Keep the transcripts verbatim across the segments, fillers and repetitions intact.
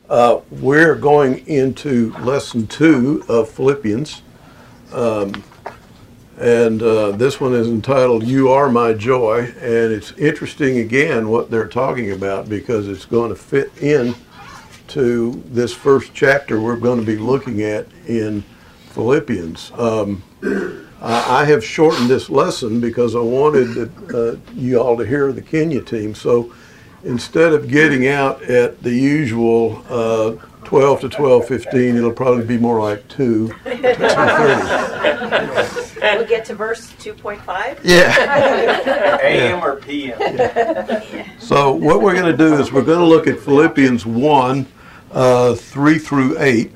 Uh, we're going into lesson two of Philippians, um, and uh, this one is entitled "You Are My Joy," and it's interesting again what they're talking about because it's going to fit in to this first chapter we're going to be looking at in Philippians. Um, I, I have shortened this lesson because I wanted uh, you all to hear the Kenya team, so instead of getting out at the usual uh, twelve to twelve fifteen, it'll probably be more like two to two thirty. We'll get to verse two point five? Yeah. A M or P M? Yeah. So what we're going to do is we're going to look at Philippians one, uh, three through eight.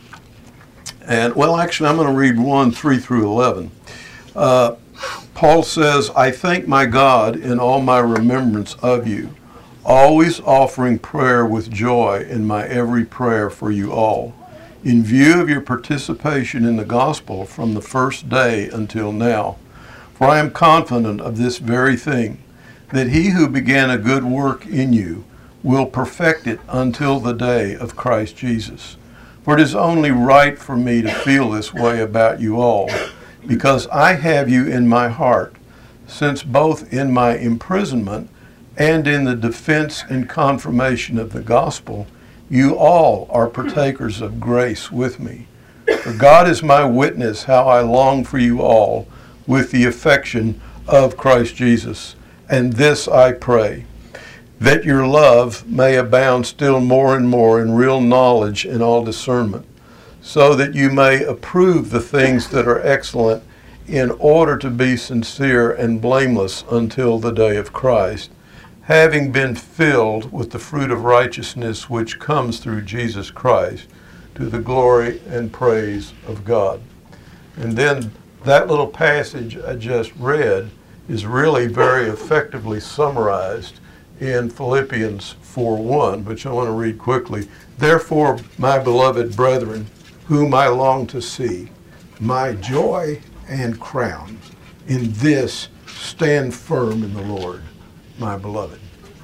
And, well, actually, I'm going to read one, three through eleven. Uh, Paul says, I thank my God in all my remembrance of you, always offering prayer with joy in my every prayer for you all, in view of your participation in the gospel from the first day until now. For I am confident of this very thing, that he who began a good work in you will perfect it until the day of Christ Jesus. For it is only right for me to feel this way about you all, because I have you in my heart, since both in my imprisonment and in the defense and confirmation of the gospel, you all are partakers of grace with me. For God is my witness how I long for you all with the affection of Christ Jesus. And this I pray, that your love may abound still more and more in real knowledge and all discernment, so that you may approve the things that are excellent in order to be sincere and blameless until the day of Christ, having been filled with the fruit of righteousness which comes through Jesus Christ, to the glory and praise of God. And then that little passage I just read is really very effectively summarized in Philippians four one, which I want to read quickly. Therefore, my beloved brethren, whom I long to see, my joy and crown, in this stand firm in the Lord, my beloved.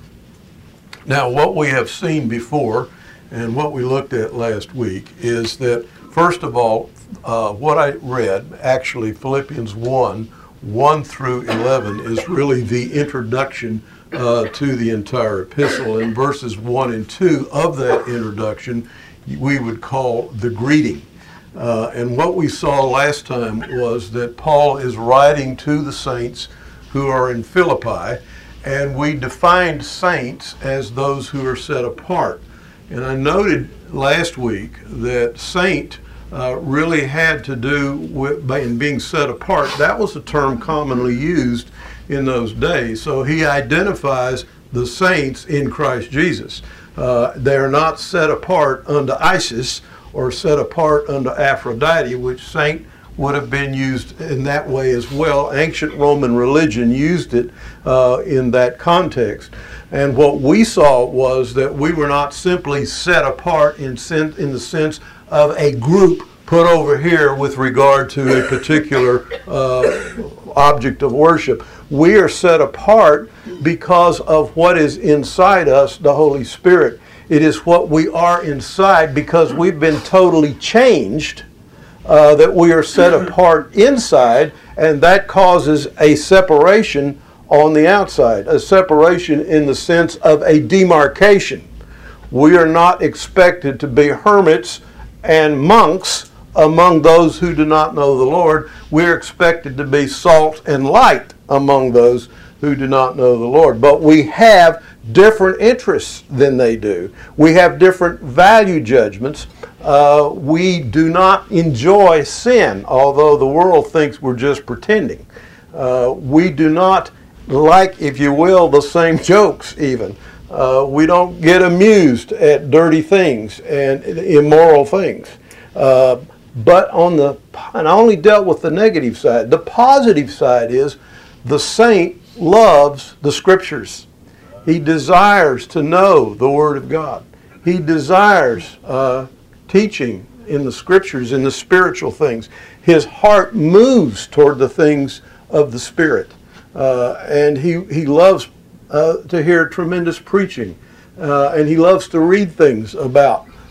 Now, what we have seen before and what we looked at last week is that, first of all, uh, what I read, actually Philippians one, one through eleven, is really the introduction uh, to the entire epistle. And verses one and two of that introduction we would call the greeting. Uh, and what we saw last time was that Paul is writing to the saints who are in Philippi, and we defined saints as those who are set apart. And I noted last week that saint uh, really had to do with in being set apart. That was a term commonly used in those days. So he identifies the saints in Christ Jesus. Uh, they are not set apart unto Isis or set apart unto Aphrodite, which saint would have been used in that way as well. Ancient Roman religion used it uh, in that context. And what we saw was that we were not simply set apart in, sen- in the sense of a group put over here with regard to a particular uh, object of worship. We are set apart because of what is inside us, the Holy Spirit. It is what we are inside because we've been totally changed, uh, that we are set apart inside, and that causes a separation on the outside, a separation in the sense of a demarcation. We are not expected to be hermits and monks among those who do not know the Lord. We're expected to be salt and light among those who do not know the Lord. But we have different interests than they do. We have different value judgments. Uh, we do not enjoy sin, although the world thinks we're just pretending. Uh, we do not like, if you will, the same jokes even. Uh, we don't get amused at dirty things and immoral things. Uh, but on the, and I only dealt with the negative side. The positive side is the saint loves the Scriptures. He desires to know the Word of God. He desires uh, teaching in the Scriptures, in the spiritual things. His heart moves toward the things of the Spirit. Uh, and he, he loves uh, to hear tremendous preaching. Uh, and he loves to read things about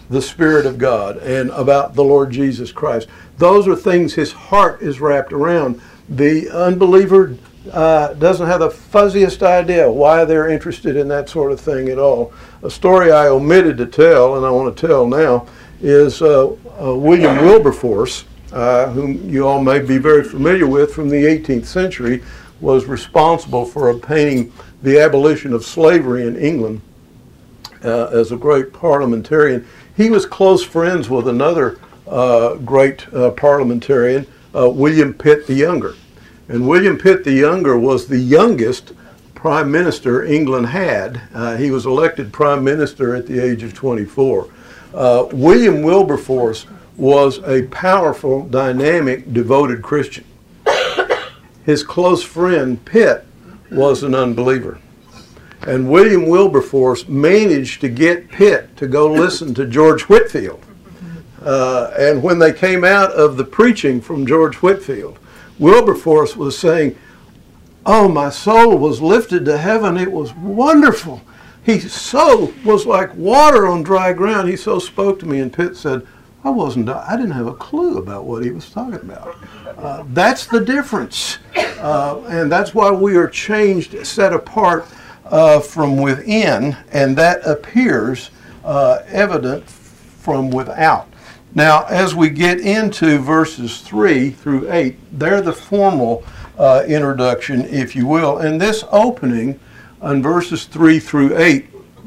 the Spirit of God and about the Lord Jesus Christ. Those are things his heart is wrapped around. The unbeliever uh, doesn't have the fuzziest idea why they're interested in that sort of thing at all. A story I omitted to tell, and I want to tell now, is uh, uh, William Wilberforce, uh, whom you all may be very familiar with from the eighteenth century, was responsible for obtaining the abolition of slavery in England uh, as a great parliamentarian. He was close friends with another uh, great uh, parliamentarian, uh, William Pitt the Younger. And William Pitt the Younger was the youngest prime minister England had. Uh, he was elected prime minister at the age of twenty-four. Uh, William Wilberforce was a powerful, dynamic, devoted Christian. His close friend Pitt was an unbeliever. And William Wilberforce managed to get Pitt to go listen to George Whitefield. Uh, and when they came out of the preaching from George Whitefield, Wilberforce was saying, "Oh, my soul was lifted to heaven. It was wonderful. He so was like water on dry ground. He so spoke to me." And Pitt said, I wasn't, I didn't have a clue about what he was talking about. Uh, that's the difference. Uh, and that's why we are changed, set apart uh, from within, and that appears uh, evident from without. Now, as we get into verses three through eight, they're the formal uh, introduction, if you will. And this opening on verses three through eight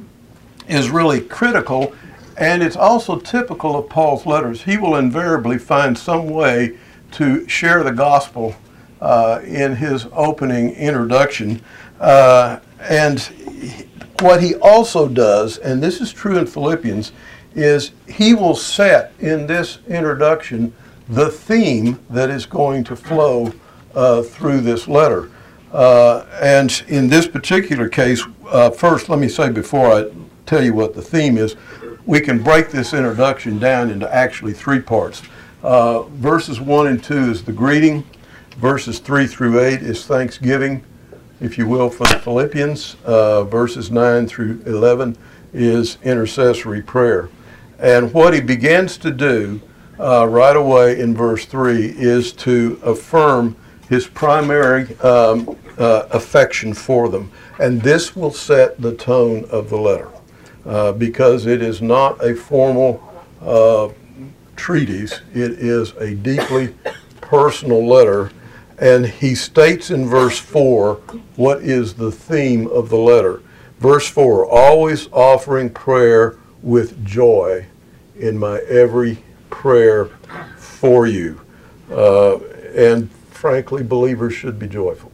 is really critical, and it's also typical of Paul's letters. He will invariably find some way to share the gospel uh, in his opening introduction. Uh, and what he also does, and this is true in Philippians, is he will set in this introduction the theme that is going to flow uh, through this letter. Uh, and in this particular case, uh, first let me say before I tell you what the theme is, we can break this introduction down into actually three parts. Uh, verses one and two is the greeting. Verses three through eight is thanksgiving, if you will, for the Philippians. Uh, verses nine through eleven is intercessory prayer. And what he begins to do uh, right away in verse three is to affirm his primary um, uh, affection for them. And this will set the tone of the letter uh, because it is not a formal uh, treatise. It is a deeply personal letter. And he states in verse four what is the theme of the letter. Verse four, always offering prayer with joy in my every prayer for you. Uh, and frankly, believers should be joyful.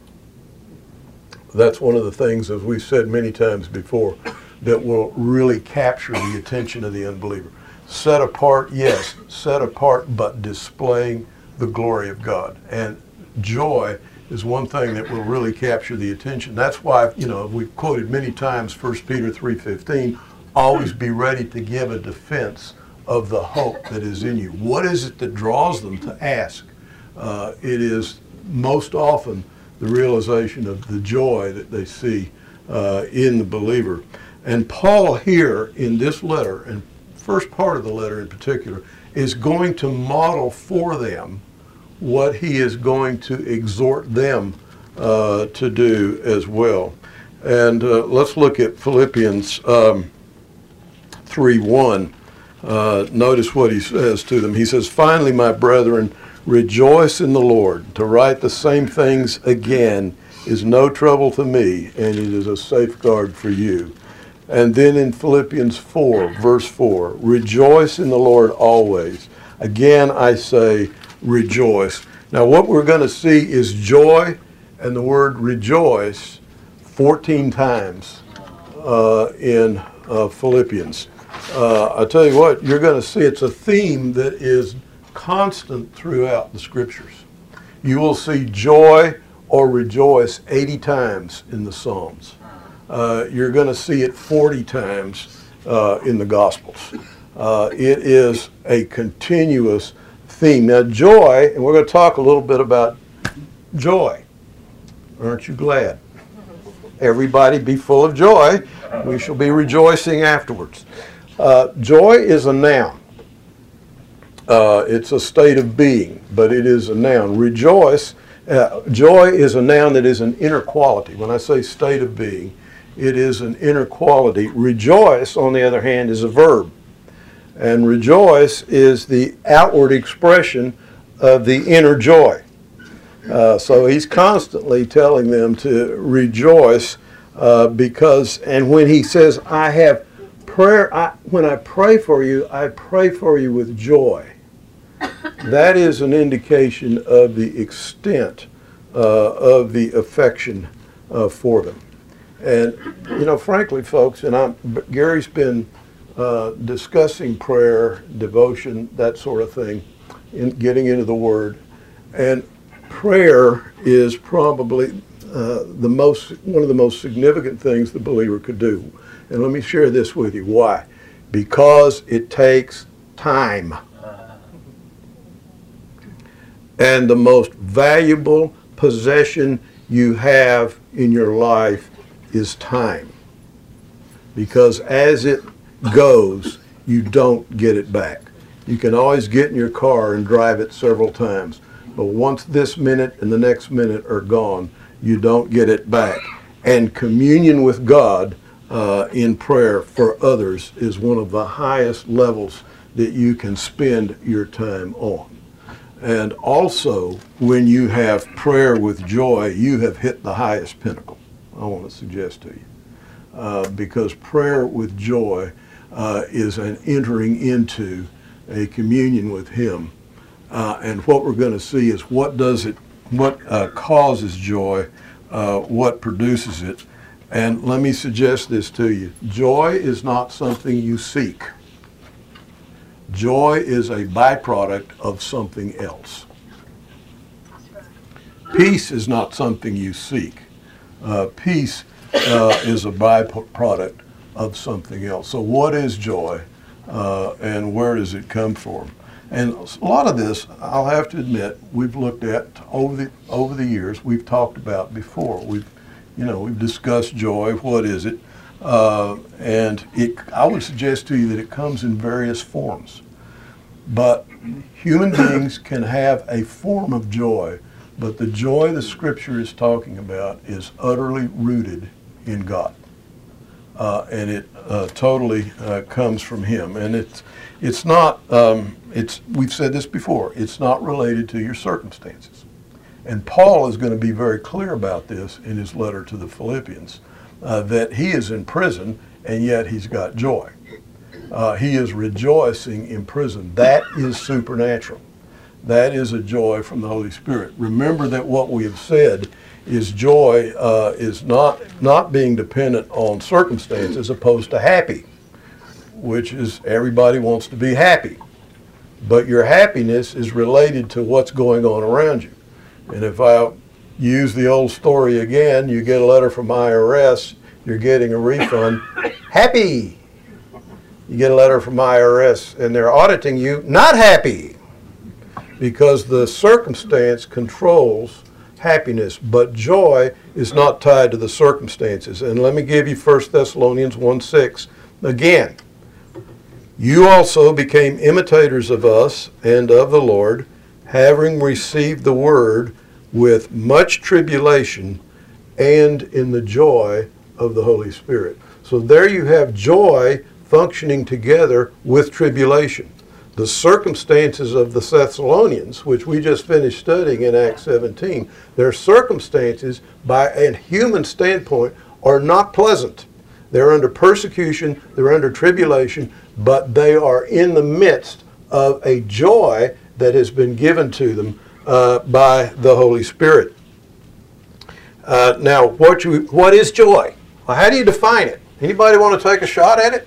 That's one of the things, as we've said many times before, that will really capture the attention of the unbeliever. Set apart, yes, set apart, but displaying the glory of God. And joy is one thing that will really capture the attention. That's why, you know, we've quoted many times First Peter three fifteen, always be ready to give a defense of the hope that is in you. What is it that draws them to ask? Uh, it is most often the realization of the joy that they see uh, in the believer. And Paul here in this letter, and first part of the letter in particular, is going to model for them what he is going to exhort them uh, to do as well. And uh, let's look at Philippians um, three one. Uh, notice what he says to them. He says, finally, my brethren, rejoice in the Lord. To write the same things again is no trouble to me, and it is a safeguard for you. And then in Philippians four, verse four, rejoice in the Lord always. Again, I say, rejoice. Now, what we're going to see is joy and the word rejoice fourteen times uh, in uh, Philippians. Uh, I tell you what, you're going to see it's a theme that is constant throughout the scriptures. You will see joy or rejoice eighty times in the Psalms. Uh, you're going to see it forty times uh, in the Gospels. Uh, it is a continuous theme. Now, joy, and we're going to talk a little bit about joy. Aren't you glad? Everybody be full of joy. We shall be rejoicing afterwards. Uh, joy is a noun. Uh, it's a state of being, but it is a noun. Rejoice, uh, joy is a noun that is an inner quality. When I say state of being, it is an inner quality. Rejoice, on the other hand, is a verb. And rejoice is the outward expression of the inner joy. Uh, so he's constantly telling them to rejoice uh, because, and when he says, I have prayer, I, when I pray for you, I pray for you with joy. That is an indication of the extent uh, of the affection uh, for them. And, you know, frankly, folks, and I'm, Gary's been uh, discussing prayer, devotion, that sort of thing, in getting into the Word. And prayer is probably uh, the most, one of the most significant things the believer could do. And let me share this with you. Why? Because it takes time. And the most valuable possession you have in your life is time. Because as it goes, you don't get it back. You can always get in your car and drive it several times. But once this minute and the next minute are gone, you don't get it back. And communion with God uh, in prayer for others is one of the highest levels that you can spend your time on. And also, when you have prayer with joy, you have hit the highest pinnacle, I want to suggest to you. Uh, because prayer with joy uh, is an entering into a communion with Him. Uh, and what we're going to see is what does it, what uh, causes joy, uh, what produces it. And let me suggest this to you. Joy is not something you seek. Joy is a byproduct of something else. Peace is not something you seek. Uh, peace uh, is a byproduct of something else. So what is joy uh, and where does it come from? And a lot of this, I'll have to admit, we've looked at over the over the years. We've talked about before. We've, you know, we've discussed joy. What is it? Uh, and it, I would suggest to you that it comes in various forms. But human beings can have a form of joy, but the joy the Scripture is talking about is utterly rooted in God. Uh, and it uh, totally uh, comes from Him. And it's, it's not, um, it's, we've said this before, it's not related to your circumstances. And Paul is going to be very clear about this in his letter to the Philippians, uh, that he is in prison and yet he's got joy. Uh, he is rejoicing in prison. That is supernatural. That is a joy from the Holy Spirit. Remember that what we have said is joy uh, is not, not being dependent on circumstances as opposed to happy, which is everybody wants to be happy. But your happiness is related to what's going on around you. And if I use the old story again, you get a letter from I R S, you're getting a refund, happy. You get a letter from I R S and they're auditing you, not happy. Because the circumstance controls happiness, but joy is not tied to the circumstances. And let me give you First Thessalonians one six again. You also became imitators of us and of the Lord, having received the word with much tribulation and in the joy of the Holy Spirit. So there you have joy functioning together with tribulation. The circumstances of the Thessalonians, which we just finished studying in Acts seventeen, their circumstances by a human standpoint are not pleasant. They're under persecution, they're under tribulation, but they are in the midst of a joy that has been given to them uh, by the Holy Spirit. Uh, now, what, you, what is joy? Well, how do you define it? Anybody want to take a shot at it?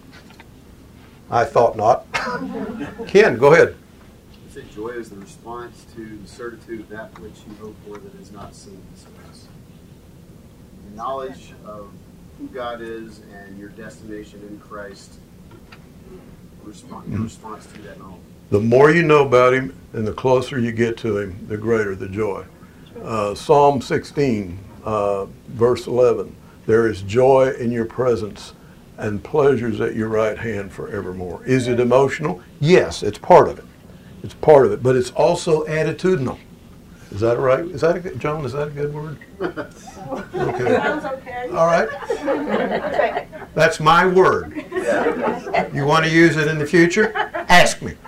I thought not. Ken, go ahead. I said joy is the response to the certitude of that which you hope for that is not seen. So it's the knowledge of who God is and your destination in Christ, respond, your response to that knowledge. The more you know about Him and the closer you get to Him, the greater the joy. Uh, Psalm sixteen, uh, verse eleven, there is joy in your presence and pleasures at your right hand forevermore. Is it emotional? Yes, it's part of it. It's part of it, but it's also attitudinal. Is that right? Is that a good, John, is that a good word? Okay. Sounds okay. All right. That's my word. You want to use it in the future? Ask me.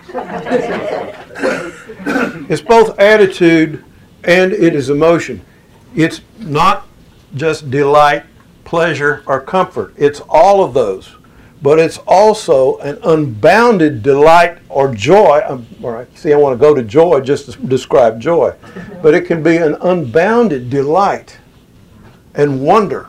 It's both attitude and it is emotion. It's not just delight, pleasure, or comfort. It's all of those. But it's also an unbounded delight or joy. Um, all right, see, I want to go to joy just to describe joy. But it can be an unbounded delight and wonder.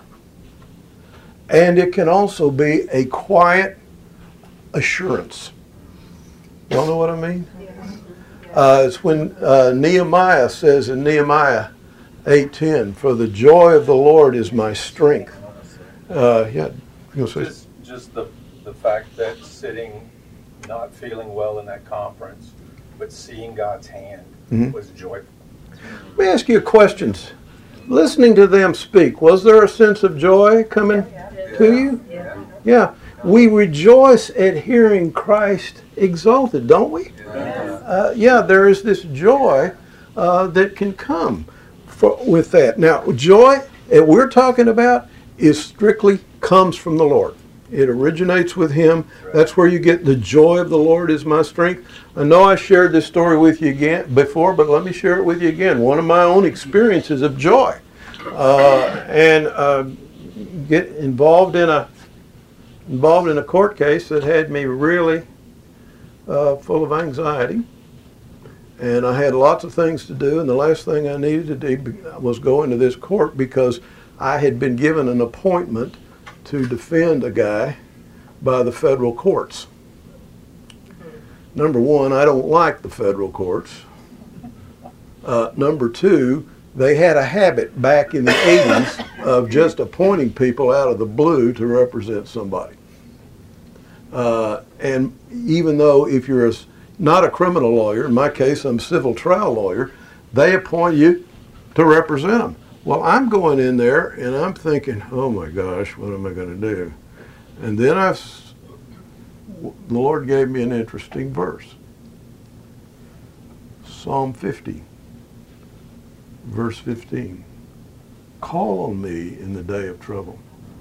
And it can also be a quiet assurance. Y'all know what I mean? Uh, it's when uh, Nehemiah says in Nehemiah eight ten, "For the joy of the Lord is my strength." Uh, yeah, you say? Just, just the the fact that sitting, not feeling well in that conference, but seeing God's hand mm-hmm. was joyful. Let me ask you questions. Listening to them speak, was there a sense of joy coming yeah. to you? Yeah. Yeah. We rejoice at hearing Christ exalted, don't we? Yeah, uh, yeah there is this joy uh, that can come for, with that. Now, joy that we're talking about is strictly comes from the Lord. It originates with Him. That's where you get the joy of the Lord is my strength. I know I shared this story with you again before, but let me share it with you again. One of my own experiences of joy. Uh, and uh, get involved in a involved in a court case that had me really uh, full of anxiety. And I had lots of things to do, and the last thing I needed to do was go into this court because I had been given an appointment to defend a guy by the federal courts. Number one, I don't like the federal courts. Uh, number two, they had a habit back in the eighties of just appointing people out of the blue to represent somebody. Uh, and even though if you're a, not a criminal lawyer, in my case I'm a civil trial lawyer, they appoint you to represent them. Well, I'm going in there and I'm thinking, oh my gosh, what am I going to do? And then I, the Lord gave me an interesting verse. Psalm fifty, verse fifteen. Call on me in the day of trouble.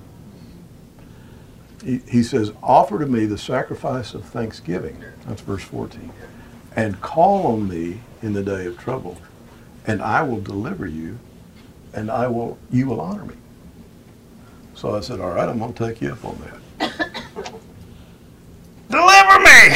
He, he says, offer to me the sacrifice of thanksgiving. That's verse fourteen. And call on me in the day of trouble, and I will deliver you, and I will, you will honor me. So I said, all right, I'm going to take you up on that. Deliver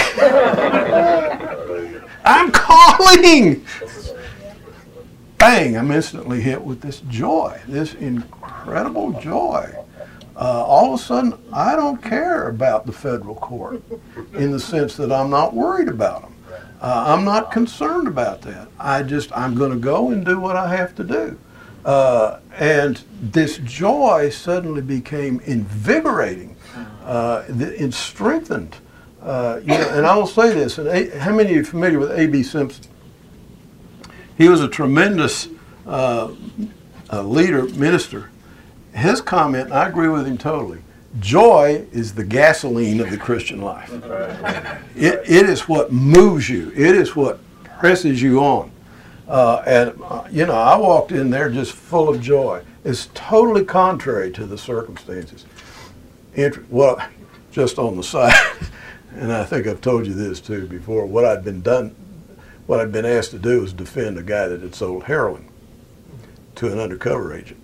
me! I'm calling! Bang, I'm instantly hit with this joy, this incredible joy. Uh, all of a sudden, I don't care about the federal court in the sense that I'm not worried about them. Uh, I'm not concerned about that. I just, I'm going to go and do what I have to do. Uh, and this joy suddenly became invigorating uh, and strengthened. Uh, you know, and I will say this, and a, how many of you are familiar with A B Simpson? He was a tremendous uh, uh, leader, minister. His comment, and I agree with him totally, joy is the gasoline of the Christian life. It, it is what moves you. It is what presses you on. Uh, and, uh, you know, I walked in there just full of joy. It's totally contrary to the circumstances. Inter- well, just on the side, and I think I've told you this too before, what I'd been done, what I'd been asked to do was defend a guy that had sold heroin to an undercover agent.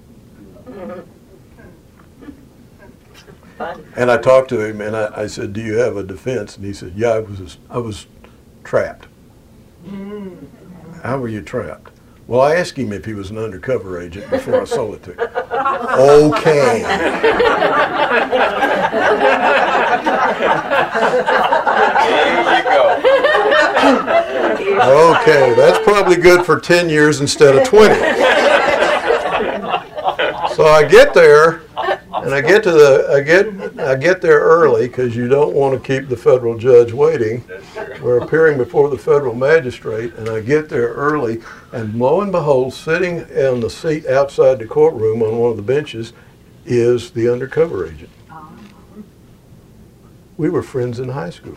And I talked to him, and I, I said, "Do you have a defense?" And he said, "Yeah, I was, I was trapped." How were you trapped? Well, I asked him if he was an undercover agent before I sold it to him. Okay. There you go. Okay, that's probably good for ten years instead of twenty. So I get there, and I get to the, I get, I get there early because you don't want to keep the federal judge waiting. We're appearing before the federal magistrate, and I get there early, and lo and behold, sitting on the seat outside the courtroom on one of the benches is the undercover agent. We were friends in high school.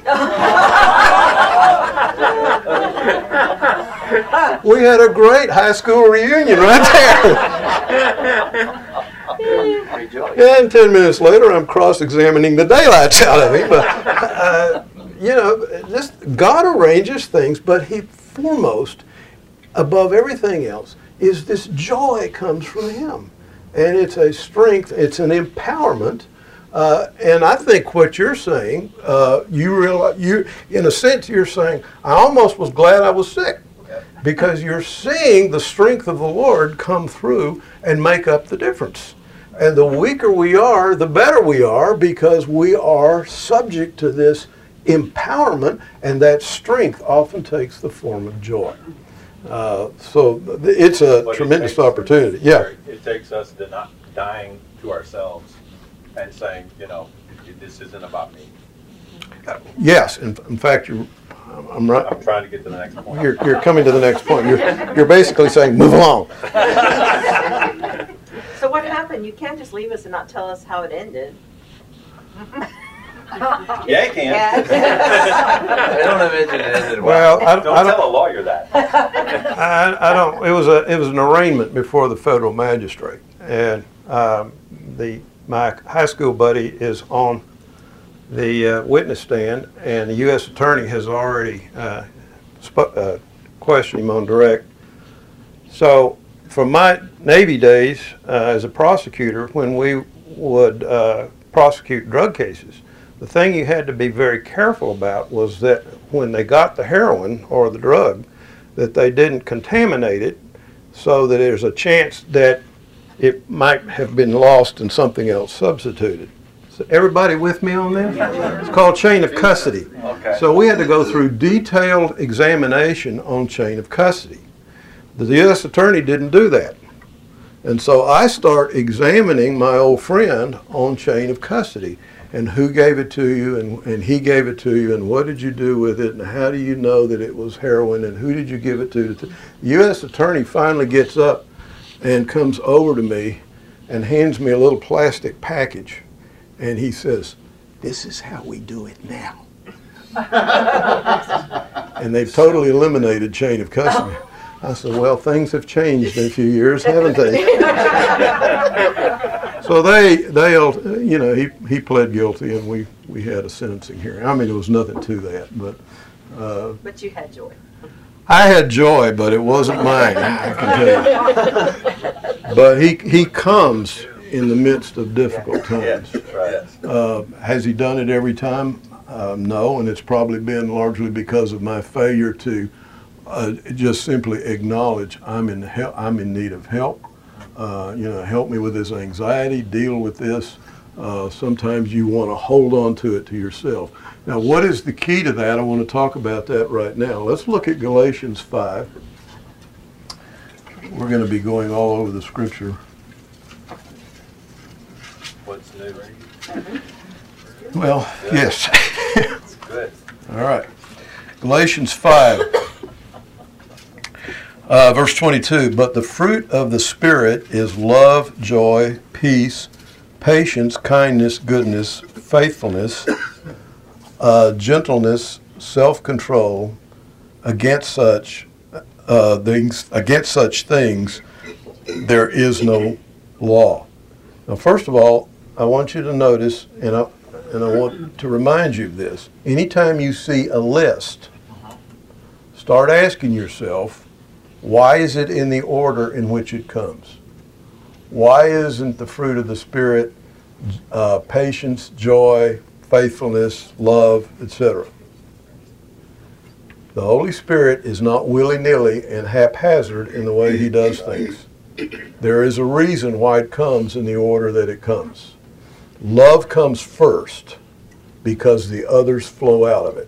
We had a great high school reunion right there. And ten minutes later, I'm cross-examining the daylights out of him. But, uh, you know, this, God arranges things, but he foremost, above everything else, is this joy comes from him. And it's a strength, it's an empowerment. Uh, and I think what you're saying, uh, you realize, you, in a sense, you're saying, I almost was glad I was sick. Because you're seeing the strength of the Lord come through and make up the difference. And the weaker we are, the better we are, because we are subject to this empowerment, and that strength often takes the form of joy. Uh, so it's a But it tremendous takes- opportunity. Yeah. It takes us deni- dying to ourselves and saying, you know, this isn't about me. Yes. In, in fact, you're, I'm right. I'm trying to get to the next point. You're, you're coming to the next point. You're, you're basically saying, move along. So what happened? You can't just leave us and not tell us how it ended. Yeah, you can. I don't imagine it ended well. Well, I, Don't I don't. tell a lawyer that. I, I don't. It was a it was an arraignment before the federal magistrate, and um, the my high school buddy is on the uh, witness stand, and the U S attorney has already uh, sp- uh, questioned him on direct. So, from my Navy days uh, as a prosecutor, when we would uh, prosecute drug cases, the thing you had to be very careful about was that when they got the heroin or the drug, that they didn't contaminate it so that there's a chance that it might have been lost and something else substituted. So everybody with me on this? It's called chain of custody. Okay. So we had to go through detailed examination on chain of custody. The U S attorney didn't do that. And so I start examining my old friend on chain of custody. And who gave it to you, and, and he gave it to you, and what did you do with it, and how do you know that it was heroin, and who did you give it to? The U S attorney finally gets up and comes over to me and hands me a little plastic package. And he says, "This is how we do it now." And they've totally eliminated chain of custody. I said, well, things have changed in a few years, haven't they? So they, they, you know, he, he pled guilty, and we, we had a sentencing hearing. I mean, there was nothing to that, but uh, But you had joy. I had joy, but it wasn't mine, I can tell you. But he he comes in the midst of difficult times. Right. Uh, has he done it every time? Uh, no, and it's probably been largely because of my failure to uh, just simply acknowledge I'm in hel- I'm in need of help. Uh, you know, help me with this anxiety, deal with this. Uh, sometimes you want to hold on to it to yourself. Now, what is the key to that? I want to talk about that right now. Let's look at Galatians five. We're going to be going all over the scripture. What's new? Well, yes. It's good. All right. Galatians five, uh, verse twenty-two. But the fruit of the Spirit is love, joy, peace, patience, kindness, goodness, faithfulness, uh, gentleness, self-control. Against such uh, things, against such things, there is no law. Now, first of all, I want you to notice, and I, and I want to remind you of this. Anytime you see a list, start asking yourself, why is it in the order in which it comes? Why isn't the fruit of the Spirit uh, patience, joy, faithfulness, love, et cetera? The Holy Spirit is not willy-nilly and haphazard in the way He does things. There is a reason why it comes in the order that it comes. Love comes first because the others flow out of it.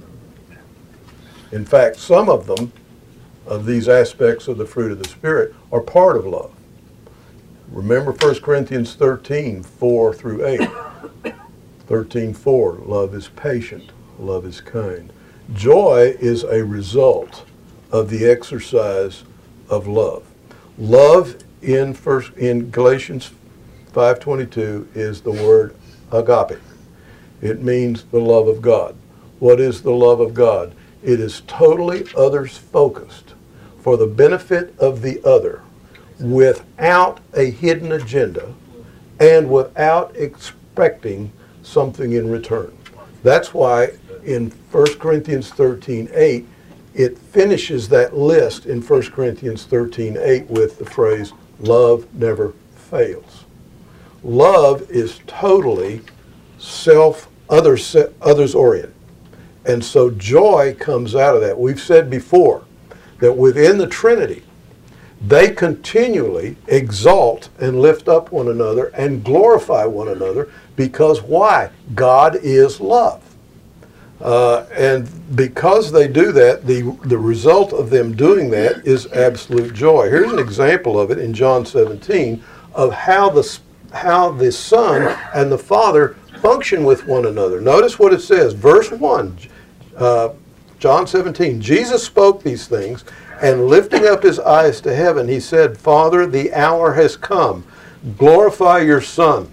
In fact, some of them, of these aspects of the fruit of the Spirit, are part of love. Remember First Corinthians thirteen, four through eight. thirteen, four, love is patient, love is kind. Joy is a result of the exercise of love. Love in first in Galatians five twenty-two is the word agape. It means the love of God. What is the love of God? It is totally others-focused for the benefit of the other, without a hidden agenda and without expecting something in return. That's why in First Corinthians thirteen eight, it finishes that list in First Corinthians thirteen eight with the phrase, love never fails. Love is totally self, others, others oriented. And so joy comes out of that. We've said before that within the Trinity, they continually exalt and lift up one another and glorify one another because why? God is love. Uh, and because they do that, the, the result of them doing that is absolute joy. Here's an example of it in John seventeen of how the, how the Son and the Father function with one another. Notice what it says, verse one, uh, John seventeen, Jesus spoke these things, and lifting up his eyes to heaven, he said, Father, the hour has come. Glorify your Son.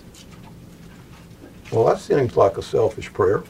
Well, that seems like a selfish prayer.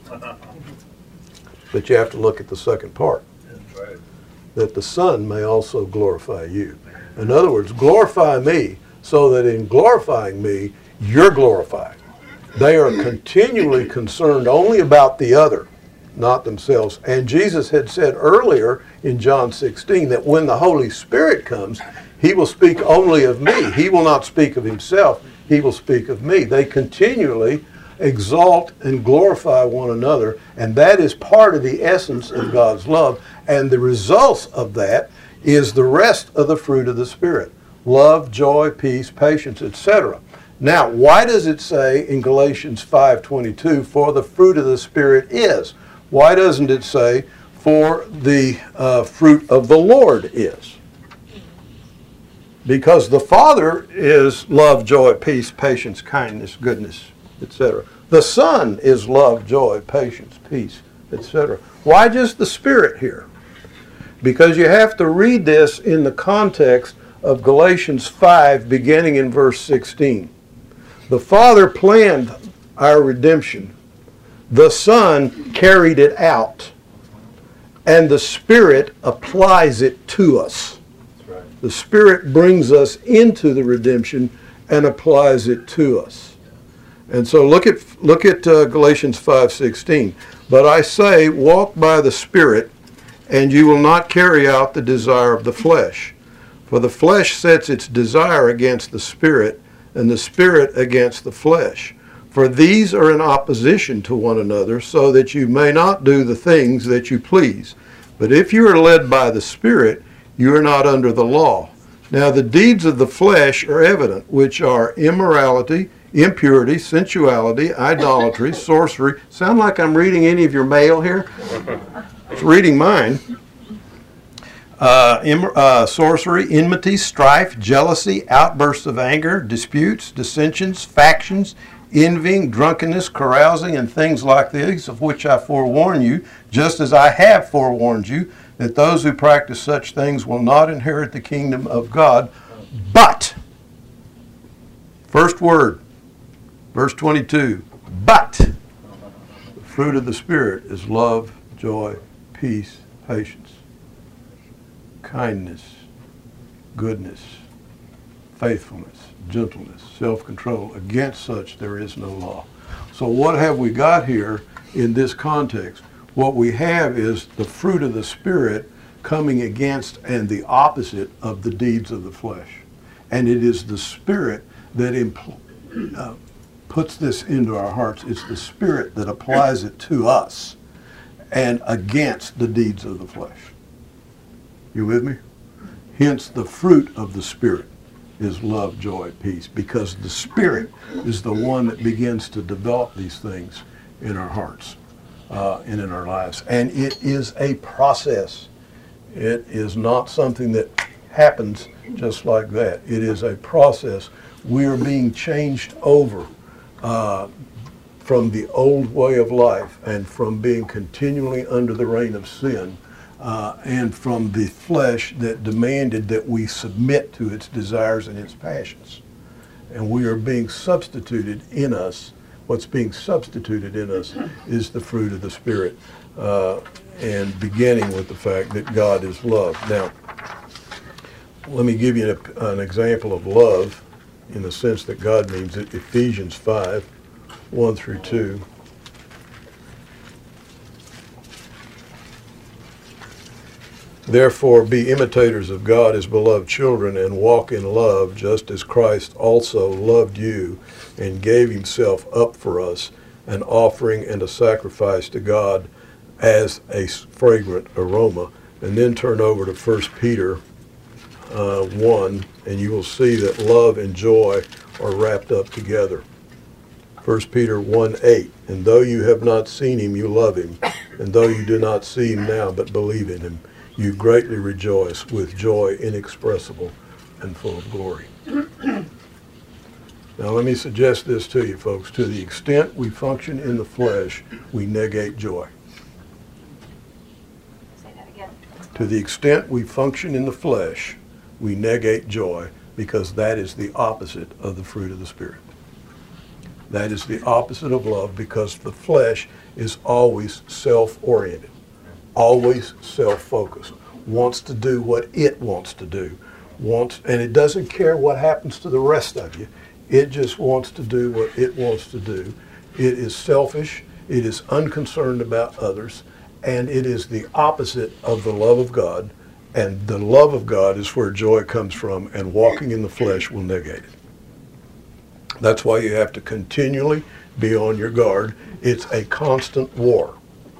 But you have to look at the second part. Right. That the Son may also glorify you. In other words, glorify me so that in glorifying me, you're glorified. They are continually concerned only about the other, not themselves. And Jesus had said earlier in John sixteen that when the Holy Spirit comes, he will speak only of me. He will not speak of himself. He will speak of me. They continually exalt and glorify one another, and that is part of the essence of God's love. And the results of that is the rest of the fruit of the Spirit. Love, joy, peace, patience, et cetera. Now, why does it say in Galatians five twenty-two, for the fruit of the Spirit is? Why doesn't it say, for the uh, fruit of the Lord is? Because the Father is love, joy, peace, patience, kindness, goodness, et cetera. The Son is love, joy, patience, peace, et cetera. Why just the Spirit here? Because you have to read this in the context of Galatians five, beginning in verse sixteen. The Father planned our redemption. The Son carried it out. And the Spirit applies it to us. That's right. The Spirit brings us into the redemption and applies it to us. And so look at look at uh, Galatians five sixteen. But I say, walk by the Spirit, and you will not carry out the desire of the flesh. For the flesh sets its desire against the Spirit, and the Spirit against the flesh. For these are in opposition to one another, so that you may not do the things that you please. But if you are led by the Spirit, you are not under the law. Now the deeds of the flesh are evident, which are immorality, impurity, sensuality, idolatry, sorcery. Sound like I'm reading any of your mail here? It's reading mine. Uh, im- uh, sorcery, enmity, strife, jealousy, outbursts of anger, disputes, dissensions, factions, envying, drunkenness, carousing, and things like these, of which I forewarn you, just as I have forewarned you, that those who practice such things will not inherit the kingdom of God. But, first word, verse twenty-two, but the fruit of the Spirit is love, joy, peace, patience, kindness, goodness, faithfulness, gentleness, self-control. Against such there is no law. So what have we got here in this context? What we have is the fruit of the Spirit coming against and the opposite of the deeds of the flesh. And it is the Spirit that impl- uh, puts this into our hearts. It's the Spirit that applies it to us and against the deeds of the flesh. You with me? Hence the fruit of the Spirit is love, joy, peace, because the Spirit is the one that begins to develop these things in our hearts uh, and in our lives. And it is a process. It is not something that happens just like that. It is a process. We are being changed over uh, from the old way of life and from being continually under the reign of sin Uh, and from the flesh that demanded that we submit to its desires and its passions. And we are being substituted in us What's being substituted in us is the fruit of the Spirit, uh, and beginning with the fact that God is love. Now, let me give you a, an example of love in the sense that God means it. Ephesians five, one through two. Therefore, be imitators of God as beloved children, and walk in love, just as Christ also loved you and gave himself up for us, an offering and a sacrifice to God as a fragrant aroma. And then turn over to First Peter uh, one, and you will see that love and joy are wrapped up together. First Peter one eight, and though you have not seen him, you love him, and though you do not see him now, but believe in him, you greatly rejoice with joy inexpressible and full of glory. Now let me suggest this to you, folks. To the extent we function in the flesh, we negate joy. Say that again. To the extent we function in the flesh, we negate joy, because that is the opposite of the fruit of the Spirit. That is the opposite of love, because the flesh is always self-oriented, always self-focused, wants to do what it wants to do, wants, and it doesn't care what happens to the rest of you. It just wants to do what it wants to do. It is selfish, it is unconcerned about others, and it is the opposite of the love of God. And the love of God is where joy comes from, and walking in the flesh will negate it. That's why you have to continually be on your guard. It's a constant war.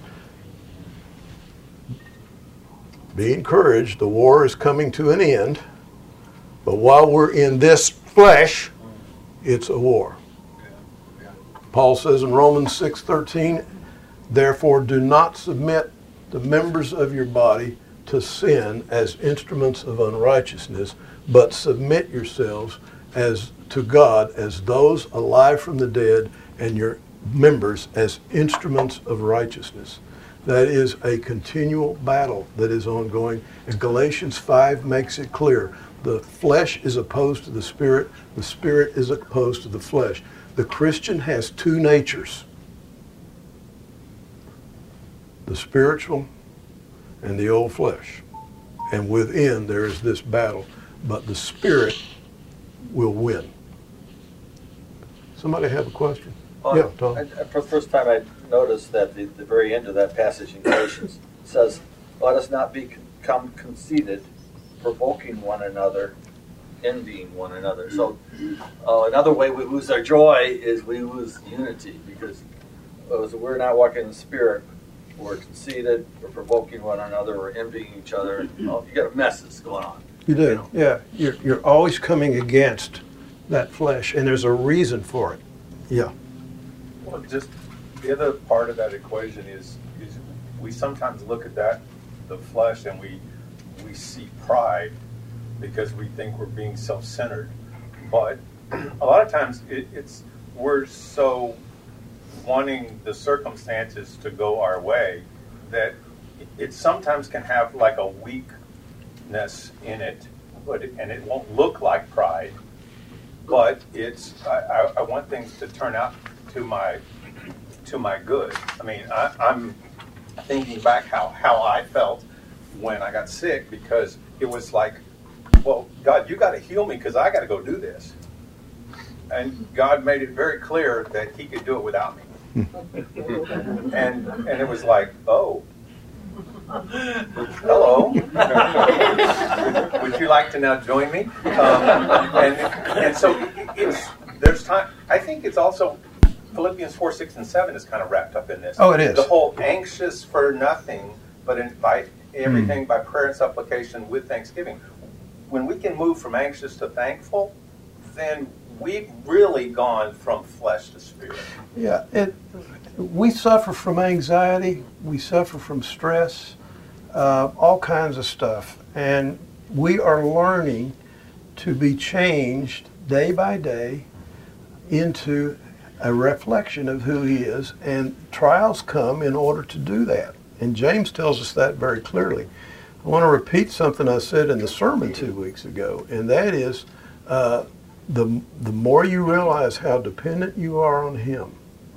Be encouraged, the war is coming to an end, but while we're in this flesh, it's a war. Paul says in Romans six thirteen, therefore do not submit the members of your body to sin as instruments of unrighteousness, but submit yourselves as to God as those alive from the dead, and your members as instruments of righteousness. That is a continual battle that is ongoing. And Galatians five makes it clear. The flesh is opposed to the Spirit. The Spirit is opposed to the flesh. The Christian has two natures. The spiritual and the old flesh. And within there is this battle. But the Spirit will win. Somebody have a question? Well, yeah, Tom. I, I, for the first time I noticed that the, the very end of that passage in Galatians says, let us not become conceited, provoking one another, envying one another. So uh, another way we lose our joy is we lose unity, because uh, so we're not walking in the Spirit. We're conceited, we're provoking one another, we're envying each other. Oh, you got a mess that's going on. You do, you know? yeah. You're, you're always coming against that flesh, and there's a reason for it. Yeah. Well, just the other part of that equation is, is we sometimes look at that, the flesh, and we we see pride because we think we're being self-centered. But a lot of times it, it's we're so wanting the circumstances to go our way that it sometimes can have like a weakness in it, but it, and it won't look like pride. But it's I, I want things to turn out to my to my good. I mean, I, I'm thinking back how, how I felt when I got sick, because it was like, well, God, you got to heal me because I got to go do this. And God made it very clear that he could do it without me. and and it was like, oh, hello. would, would you like to now join me? Um, and and so it's there's time. I think it's also Philippians four, six, and seven is kind of wrapped up in this. Oh, it is. The whole anxious for nothing, but in, by everything mm. by prayer and supplication with thanksgiving. When we can move from anxious to thankful, then we've really gone from flesh to spirit. Yeah, it. We suffer from anxiety. We suffer from stress, uh, all kinds of stuff, and we are learning to be changed day by day into a reflection of who he is, and trials come in order to do that. And James tells us that very clearly. I want to repeat something I said in the sermon two weeks ago, and that is uh, the, the more you realize how dependent you are on him,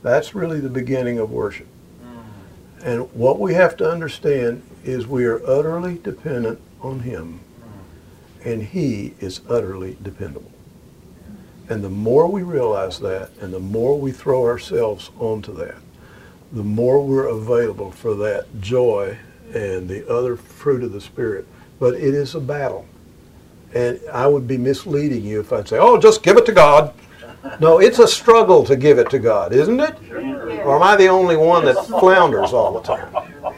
That's really the beginning of worship. And what we have to understand is we are utterly dependent on Him, and He is utterly dependable. And the more we realize that, and the more we throw ourselves onto that, the more we're available for that joy and the other fruit of the Spirit. But it is a battle. And I would be misleading you if I'd say, oh, just give it to God. No, it's a struggle to give it to God, isn't it? Or am I the only one that flounders all the time?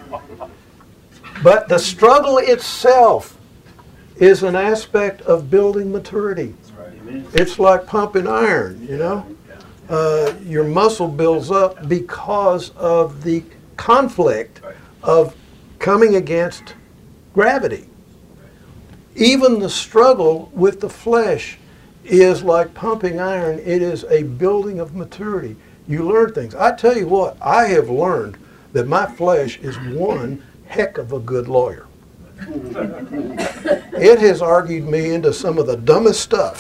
But the struggle itself is an aspect of building maturity. It's like pumping iron, you know. Uh, your muscle builds up because of the conflict of coming against gravity. Even the struggle with the flesh is like pumping iron. It is a building of maturity. You learn things. I tell you what, I have learned that my flesh is one heck of a good lawyer. It has argued me into some of the dumbest stuff.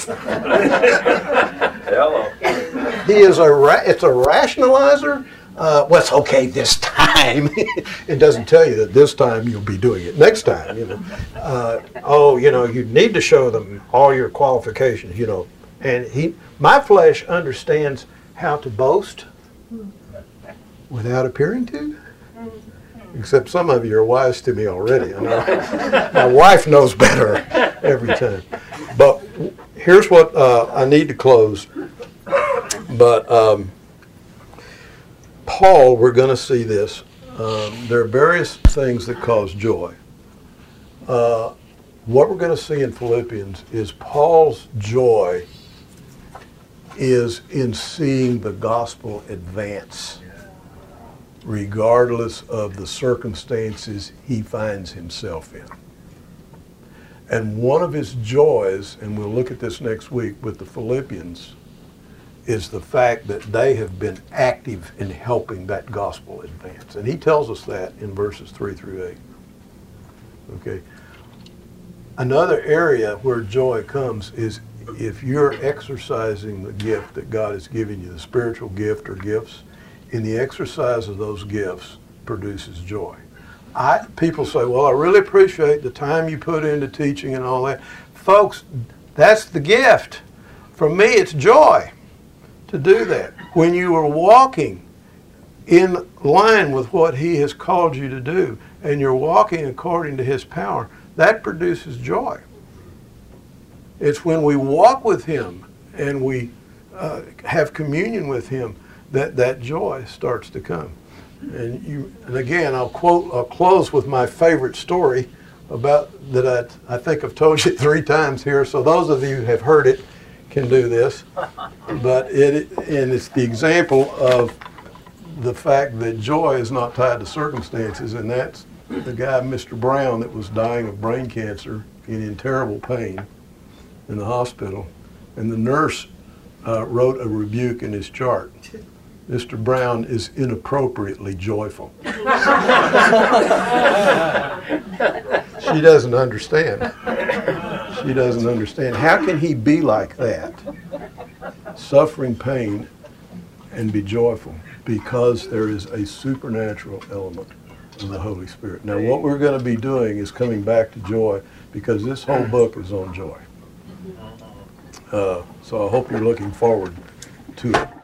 Hello. He is a ra- it's a rationalizer. Uh, well, it's okay this time. It doesn't tell you that this time you'll be doing it next time. You know, uh, oh, you know, you need to show them all your qualifications. You know, and he, my flesh understands how to boast without appearing to. Except some of you are wise to me already. I know. My wife knows better every time. But here's what uh, I need to close. But um, Paul, we're going to see this. Um, there are various things that cause joy. Uh, what we're going to see in Philippians is Paul's joy is in seeing the gospel advance, regardless of the circumstances he finds himself in. And one of his joys, and we'll look at this next week with the Philippians, is the fact that they have been active in helping that gospel advance. And he tells us that in verses three through eight. Okay. Another area where joy comes is if you're exercising the gift that God has given you, the spiritual gift or gifts, in the exercise of those gifts produces joy. I, people say, well, I really appreciate the time you put into teaching and all that. Folks, that's the gift. For me, it's joy to do that. When you are walking in line with what He has called you to do, and you're walking according to His power, that produces joy. It's when we walk with Him and we uh, have communion with Him that that joy starts to come. And you, and again, I'll quote, I'll close with my favorite story about that I, I think I've told you three times here. So those of you who have heard it can do this. But it, and it's the example of the fact that joy is not tied to circumstances, and that's the guy, Mister Brown, that was dying of brain cancer and in terrible pain in the hospital, and the nurse uh, wrote a rebuke in his chart. Mister Brown is inappropriately joyful. She doesn't understand. She doesn't understand. How can he be like that, suffering pain, and be joyful? Because there is a supernatural element of the Holy Spirit. Now, what we're going to be doing is coming back to joy, because this whole book is on joy. Uh, so I hope you're looking forward to it.